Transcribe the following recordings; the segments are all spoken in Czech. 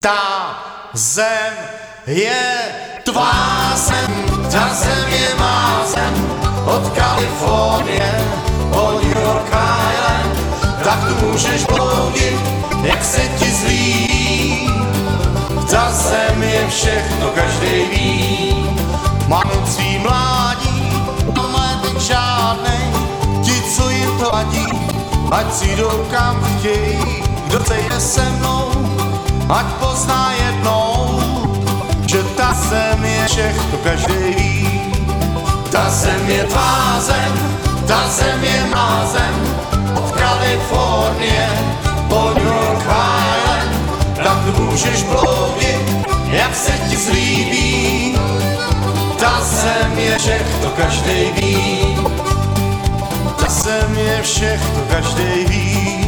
Ta zem je tvá zem, ta zem je má zem, od Kalifornie po New York Island, tak tu můžeš bloudit, jak se ti zlí. Ta zem je všechno, každej ví. Mám svý mládí, majetek žádnej, ti, co jim to vadí, ať si jdou kam chtějí, kdo se jde se mnou, ať pozná jednou, že ta zem je všechno, každej ví. Ta zem je tvá zem, ta zem je má zem, od Kalifornie po New York Island, tak tu můžeš bloudit, jak se ti zlíbí. Ta zem je všechno, každej ví. Ta zem je všechno, každej ví.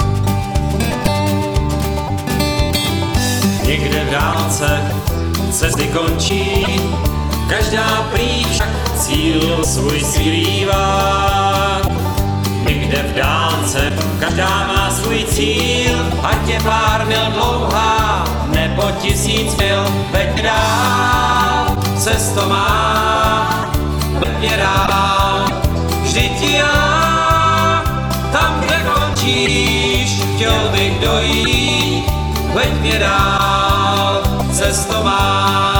Někde v dálce cesty končí, každá prý však cíl svůj skrývá. Někde v dálce každá má svůj cíl, ať je pár mil dlouhá, nebo 1000 mil, veď dál, cesto má, veď mě dál. Vždyť já, tam, kde končíš, chtěl bych dojít, veď mě dál, cesto má.